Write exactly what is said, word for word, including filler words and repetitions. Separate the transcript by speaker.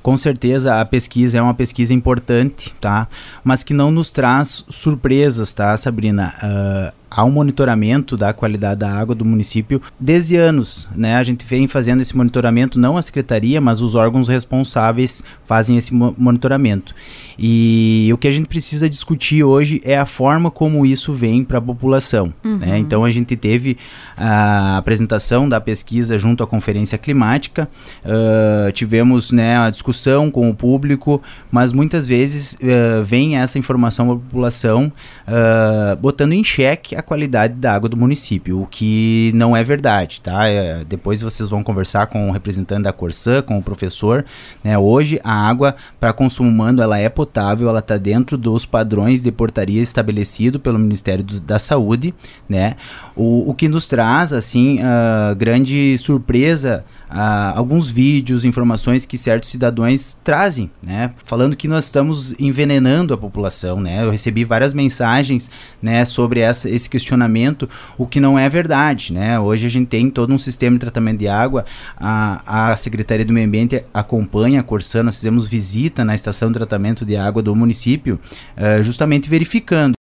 Speaker 1: Com certeza a pesquisa é uma pesquisa importante, tá? Mas que não nos traz surpresas, tá, Sabrina? Uh, há um monitoramento da qualidade da água do município desde anos, né? A gente vem fazendo esse monitoramento, não a secretaria, mas os órgãos responsáveis fazem esse mo- monitoramento. E o que a gente precisa discutir hoje é a forma como isso vem para a população, uhum. né? Então a gente teve a apresentação da pesquisa junto à Conferência Climática, uh, tivemos, né, a discussão com o público, mas muitas vezes uh, vem essa informação para a população uh, botando em xeque a qualidade da água do município, o que não é verdade, tá? É, depois vocês vão conversar com o representante da Corsã, com o professor, né? Hoje a água para consumo humano, ela é potável, ela está dentro dos padrões de portaria estabelecido pelo Ministério do, da Saúde, né? O, o que nos traz, assim, uh, grande surpresa, uh, alguns vídeos, informações que certos cidadãos trazem, né? Falando que nós estamos envenenando a população, né? Eu recebi várias mensagens, né, sobre essa, esse questionamento, o que não é verdade, né? Hoje a gente tem todo um sistema de tratamento de água, a, a Secretaria do Meio Ambiente acompanha a Corsã, nós fizemos visita na estação de tratamento de água do município, uh, justamente verificando